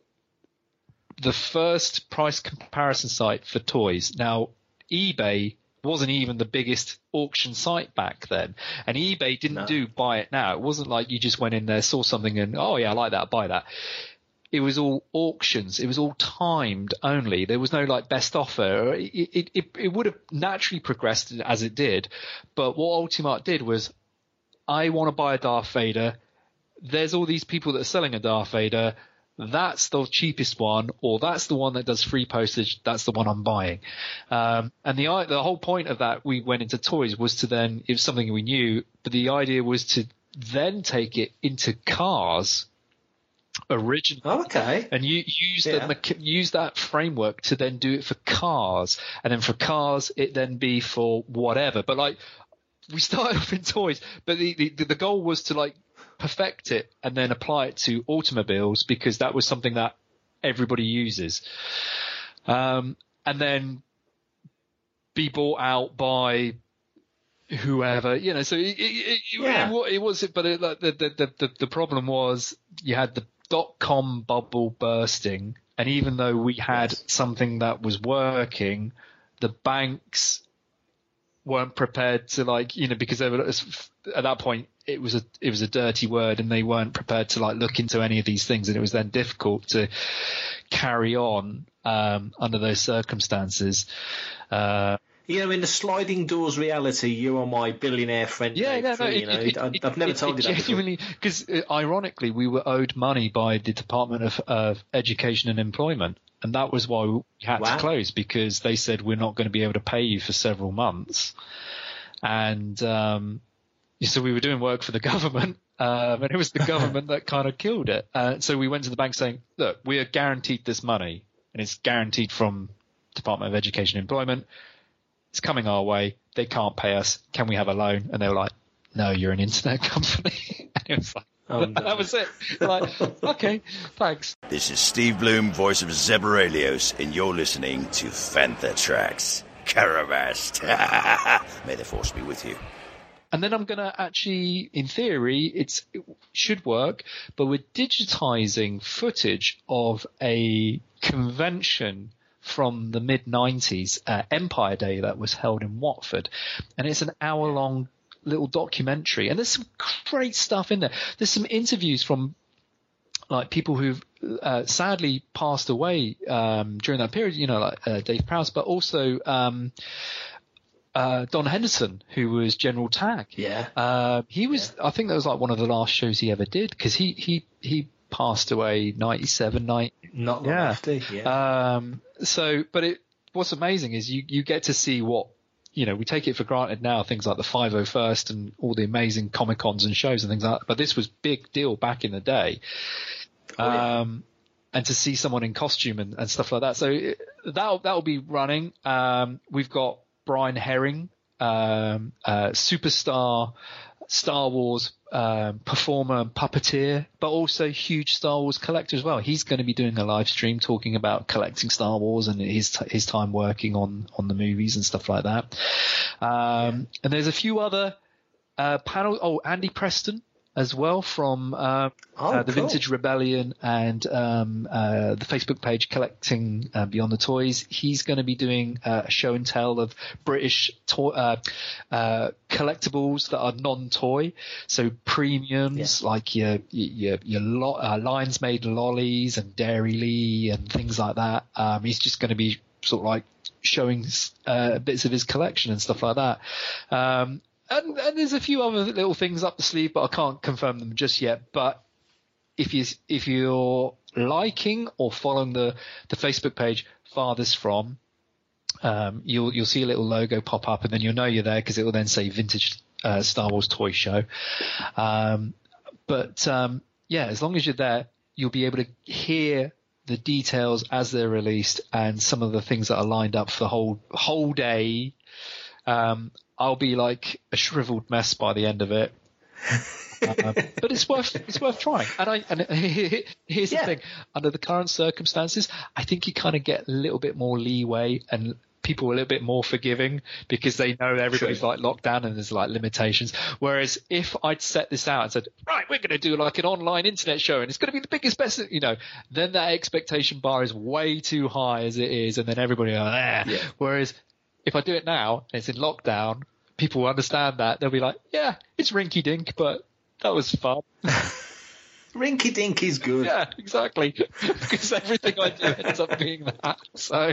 the first price comparison site for toys. Now, eBay wasn't even the biggest auction site back then. And eBay didn't no. do buy it now. It wasn't like you just went in there, saw something and, oh yeah, I like that, buy that. It was all auctions. It was all timed only. There was no like best offer. It, it, it, it would have naturally progressed as it did. But what Ultimart did was, I want to buy a Darth Vader. There's all these people that are selling a Darth Vader. That's the cheapest one, or that's the one that does free postage. That's the one I'm buying. Um, and the the whole point of that, we went into toys, was to then, it was something we knew, but the idea was to then take it into cars originally. Oh, okay. And you use yeah. the use that framework to then do it for cars, and then for cars it then be for whatever. But like, we started off in toys, but the the, the goal was to like perfect it and then apply it to automobiles because that was something that everybody uses. Um, and then be bought out by whoever, you know, so it, it, it, yeah. it, it was, but it, the, the, the, the problem was you had the dot-com bubble bursting. And even though we had yes. something that was working, the banks weren't prepared to like, you know, because they were, at that point, it was a it was a dirty word, and they weren't prepared to like look into any of these things, and it was then difficult to carry on um, under those circumstances. Uh, you know, in the sliding doors reality, you are my billionaire friend. Yeah, no, no, you know, it, it, I, I've never it, told it you that genuinely, because uh, ironically, we were owed money by the Department of uh, Education and Employment, and that was why we had wow. to close, because they said we're not going to be able to pay you for several months, and um, so we were doing work for the government, um, and it was the government that kind of killed it. Uh, so we went to the bank saying, look, we are guaranteed this money, and it's guaranteed from Department of Education and Employment. It's coming our way. They can't pay us. Can we have a loan? And they were like, no, you're an internet company. And it was like, oh, no. That was it. Like, okay, thanks. This is Steve Bloom, voice of Zeb Aurelius, and you're listening to Fantha Tracks. Caravast. May the force be with you. And then I'm going to actually, in theory, it's, it should work, but we're digitizing footage of a convention from the mid nineties, uh, Empire Day, that was held in Watford. And it's an hour long little documentary. And there's some great stuff in there. There's some interviews from like people who've uh, sadly passed away um, during that period, you know, like uh, Dave Prowse, but also um, uh, Don Henderson, who was General Tag. Yeah. Uh, he was, yeah. I think that was like one of the last shows he ever did, because he, he, he passed away ninety-seven, ninety Not long yeah. after, yeah. Um, so, but it, what's amazing is you, you get to see what, you know, we take it for granted now, things like the five oh first and all the amazing Comic Cons and shows and things like that. But this was big deal back in the day. Oh, yeah. Um, and to see someone in costume and, and stuff like that. So it, that'll, that'll be running. Um, we've got Brian Herring, um, uh, superstar Star Wars um, performer and puppeteer, but also huge Star Wars collector as well. He's going to be doing a live stream talking about collecting Star Wars and his his time working on on the movies and stuff like that. Um, and there's a few other uh, panels. Oh, Andy Preston as well from uh, oh, uh, the cool. Vintage Rebellion and um, uh, the Facebook page Collecting uh, Beyond the Toys. He's going to be doing uh, a show and tell of British to- uh, uh, collectibles that are non-toy, so premiums yeah. like your your your lo- uh, Lions Made lollies and Dairy Lee and things like that. Um, he's just going to be sort of like showing uh, bits of his collection and stuff like that. Um, And, and there's a few other little things up the sleeve, but I can't confirm them just yet. But if you if you're liking or following the, the Facebook page Farthest From, um, you'll you'll see a little logo pop up, and then you'll know you're there because it will then say Vintage uh, Star Wars Toy Show. Um, but um, yeah, as long as you're there, you'll be able to hear the details as they're released and some of the things that are lined up for the whole whole day. Um, I'll be like a shriveled mess by the end of it, um, but it's worth it's worth trying. And I and here's yeah. the thing: under the current circumstances, I think you kind of get a little bit more leeway and people are a little bit more forgiving because they know everybody's True. like locked down and there's like limitations. Whereas if I'd set this out and said, right, we're going to do like an online internet show and it's going to be the biggest, best, you know, then that expectation bar is way too high as it is, and then everybody goes, ah. Yeah. Whereas if I do it now and it's in lockdown, people will understand that. They'll be like, yeah, it's rinky dink, but that was fun. Rinky dink is good. Yeah, exactly. Because everything I do ends up being that. So.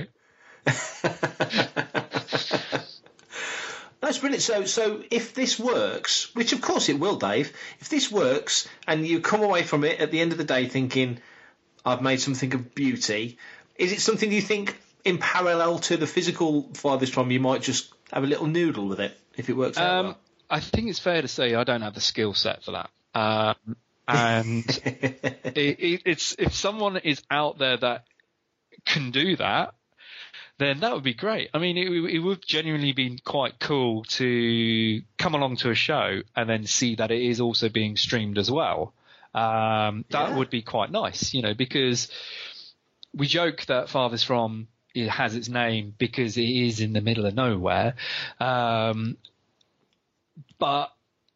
That's brilliant. So, so if this works, which of course it will, Dave, if this works and you come away from it at the end of the day thinking, I've made something of beauty, is it something you think in parallel to the physical Farthest From, you might just have a little noodle with it if it works out um, well? I think it's fair to say I don't have the skill set for that. Um, and it, it, it's if someone is out there that can do that, then that would be great. I mean, it, it would genuinely be quite cool to come along to a show and then see that it is also being streamed as well. Um, that Yeah. would be quite nice, you know, because we joke that Farthest From it has its name because it is in the middle of nowhere. Um, but,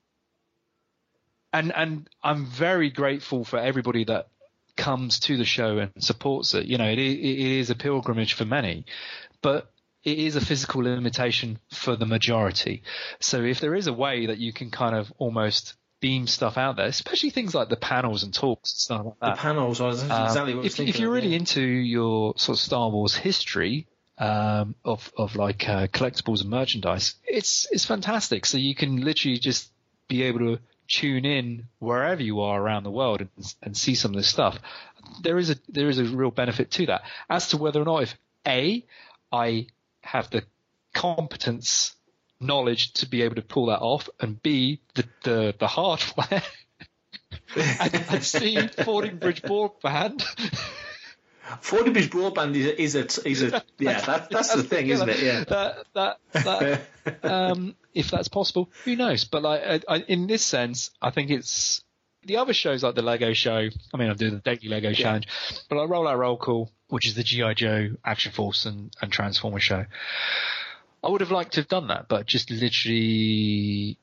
and, and I'm very grateful for everybody that comes to the show and supports it. You know, it, it is a pilgrimage for many, but it is a physical limitation for the majority. So if there is a way that you can kind of almost beam stuff out there, especially things like the panels and talks and stuff like that. The panels, I was Um, exactly what I was if, thinking if you're of, really yeah. into your sort of Star Wars history, um, of, of like, uh, collectibles and merchandise, it's, it's fantastic. So you can literally just be able to tune in wherever you are around the world and, and see some of this stuff. There is a, there is a real benefit to that. As to whether or not if A, I have the competence, knowledge to be able to pull that off, and B, the, the, the hardware, and, and C, Fordingbridge broadband. Fordingbridge broadband is a, is a, is a yeah, that, that's the thing, isn't it? Yeah. That, that, that, um, if that's possible, who knows? But like, I, I, in this sense, I think it's the other shows like the Lego show. I mean, I'm doing the Daily Lego Challenge, but like Roll Out Roll Call, which is the G I Joe, Action Force and, and Transformer show. I would have liked to have done that, but just literally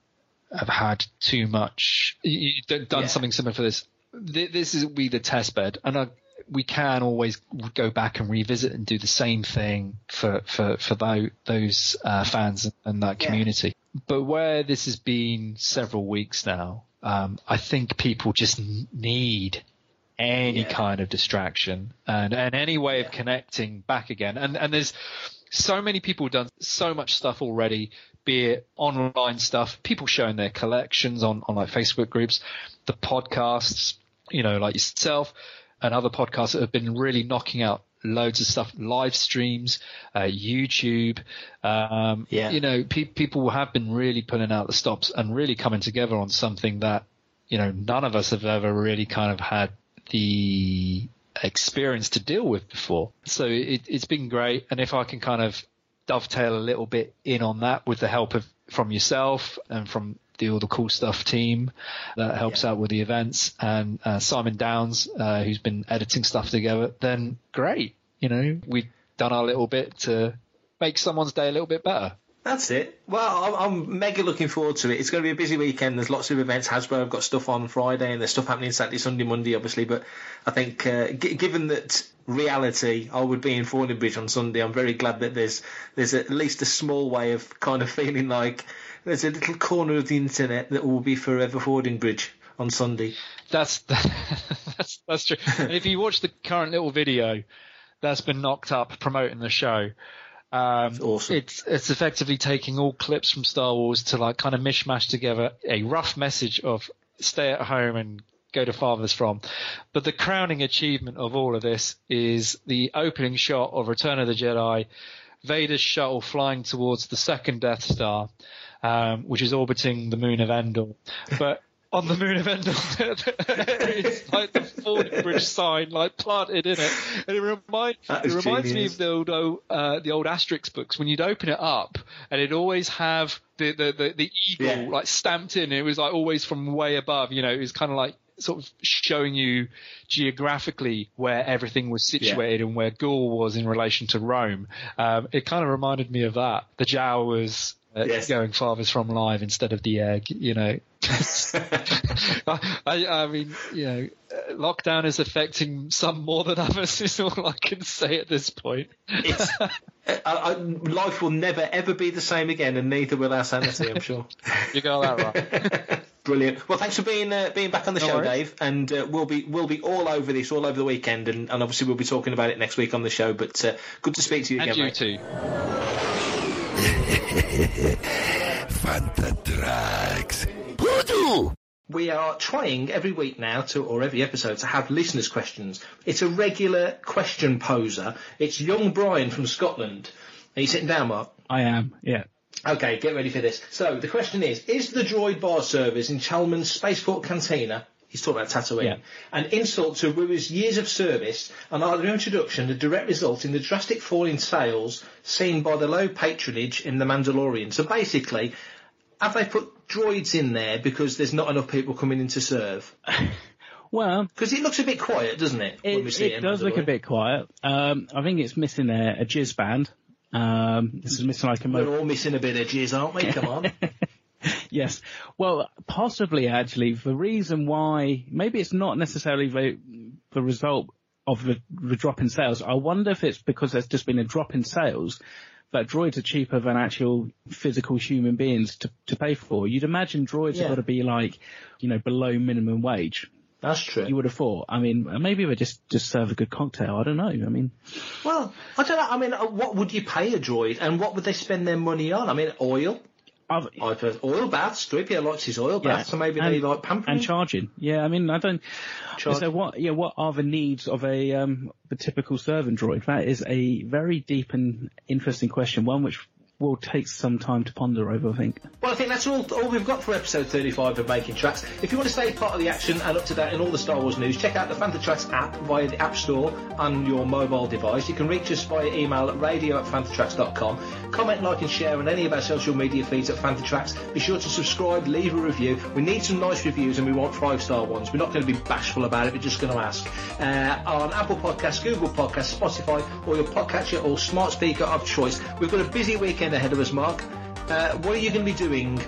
have had too much, you, you've done Yeah. something similar for this. Th- This is we the test bed, and I, we can always go back and revisit and do the same thing for for for those, those uh, fans and that Yeah. community. But where this has been several weeks now, um, I think people just n- need any Yeah. kind of distraction and, and any way Yeah. of connecting back again. And and there's so many people done so much stuff already, be it online stuff, people showing their collections on, on like Facebook groups, the podcasts, you know, like yourself and other podcasts that have been really knocking out loads of stuff, live streams, uh, YouTube, um, Yeah. you know, pe- people have been really pulling out the stops and really coming together on something that, you know, none of us have ever really kind of had the experience to deal with before. So it, it's been great. And if I can kind of dovetail a little bit in on that with the help of from yourself and from the All the Cool Stuff team that helps Yeah. out with the events, and uh, Simon Downs, uh, who's been editing stuff together, then great. You know, we've done our little bit to make someone's day a little bit better. That's it. Well, I'm, I'm mega looking forward to it. It's going to be a busy weekend. There's lots of events. Hasbro have got stuff on Friday, and there's stuff happening Saturday, Sunday, Monday, obviously. But I think, uh, g- given that reality, I would be in Fordingbridge on Sunday. I'm very glad that there's there's at least a small way of kind of feeling like there's a little corner of the internet that will be forever Fordingbridge on Sunday. That's that's that's true. And if you watch the current little video that's been knocked up promoting the show, um, It's awesome. It's it's effectively taking all clips from Star Wars to like kind of mishmash together a rough message of stay at home and go to Farthest From. But the crowning achievement of all of this is the opening shot of Return of the Jedi, Vader's shuttle flying towards the second Death Star, um, which is orbiting the moon of Endor. But on the moon of Endor, it's like the Fordingbridge sign, like planted in it, and it reminds That it is reminds me genius. of the old uh, the old Asterix books when you'd open it up, and it'd always have the the the, the eagle Yeah. like stamped in. It was like always from way above, you know. It was kind of like sort of showing you geographically where everything was situated and where Gaul was in relation to Rome. Um, it kind of reminded me of that. The Jawas uh, Yes. going farthest from live instead of the egg, you know. I, I mean, you know, uh, lockdown is affecting some more than others is all I can say at this point. It's, I, I, life will never ever be the same again, and neither will our sanity, I'm sure. You got that right. Brilliant. Well, thanks for being uh, being back on the No show, worries. Dave. And uh, we'll be we'll be all over this all over the weekend, and, and obviously we'll be talking about it next week on the show. But uh, good to speak to you And again, you mate. too. Fantatrax. Voodoo! We are trying every week now to, or every episode, to have listeners' questions. It's a regular question poser. It's young Brian from Scotland. Are you sitting down, Mark? I am, yeah. Okay, get ready for this. So the question is, is the droid bar service in Chalmers Spaceport Cantina, he's talking about Tatooine, Yeah. an insult to Rui's years of service, and are their introduction a direct result in the drastic fall in sales seen by the low patronage in The Mandalorian? So basically, have they put droids in there because there's not enough people coming in to serve? Well, Because it looks a bit quiet, doesn't it? when we it, see it in does look a Mandalorian? bit quiet. Um, I think it's missing a, a jizz band. Um, this is missing like a mo- We're all missing a bit of jizz, aren't we? Come on. Yes. Well, possibly actually the reason why, maybe it's not necessarily the, the result of the, the drop in sales. I wonder if it's because there's just been a drop in sales that droids are cheaper than actual physical human beings to, to pay for. You'd imagine droids Yeah. have got to be like, you know, below minimum wage. That's true. You would have thought. I mean, maybe they just, just serve a good cocktail. I don't know. I mean, Well, I don't know. I mean, uh, what would you pay a droid, and what would they spend their money on? I mean, oil. I've, I've heard oil baths. three P O likes his oil Yeah. baths, so maybe And- they like pampering. and charging. Yeah, I mean, I don't. Charge- So what? Yeah, what are the needs of a um the typical servant droid? That is a very deep and interesting question. One which will take some time to ponder over, I think. Well, I think that's all, all we've got for episode thirty-five of Making Tracks. If you want to stay part of the action and up to date in all the Star Wars news, check out the Fantatracks app via the App Store on your mobile device. You can reach us via email at radio at fantatracks dot com. Comment, like and share on any of our social media feeds at Fantatracks. Be sure to subscribe, leave a review. We need some nice reviews and we want five-star ones. We're not going to be bashful about it, we're just going to ask. Uh, on Apple Podcasts, Google Podcasts, Spotify, or your podcatcher or smart speaker of choice. We've got a busy weekend ahead of us, Mark. Uh, what are you going to be doing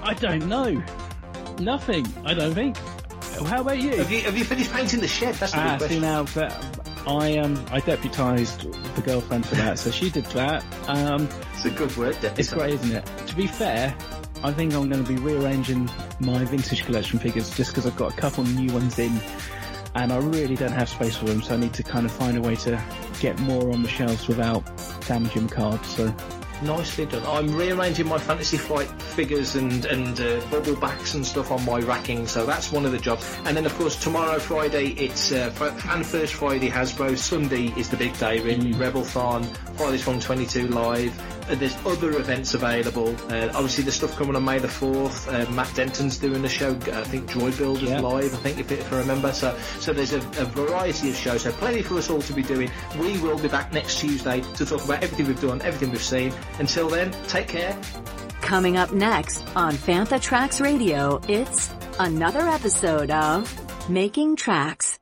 I don't know. Nothing, I don't think. How about you? Have you, have you finished painting the shed? That's the Ah, big see question. now, that I um I deputised the girlfriend for that, so she did that. Um, it's a good word, deputised. It's great, isn't it? To be fair, I think I'm going to be rearranging my vintage collection figures just because I've got a couple new ones in, and I really don't have space for them, so I need to kind of find a way to get more on the shelves without damaging the cards. So. Nicely done. I'm rearranging my Fantasy Flight figures and and uh, bubble backs and stuff on my racking, so that's one of the jobs. And then, of course, tomorrow, Friday, it's uh, Fan First Friday Hasbro. Sunday is the big day, really. Mm. Rebelthon, Fridays from twenty-two Live. Uh, there's other events available. Uh, obviously, the stuff coming on May the fourth. Uh, Matt Denton's doing the show. I think Joy Builders yeah. Live, I think, if, if I remember. So, so there's a, a variety of shows. So plenty for us all to be doing. We will be back next Tuesday to talk about everything we've done, everything we've seen. Until then, take care. Coming up next on Fantha Tracks Radio, it's another episode of Making Tracks.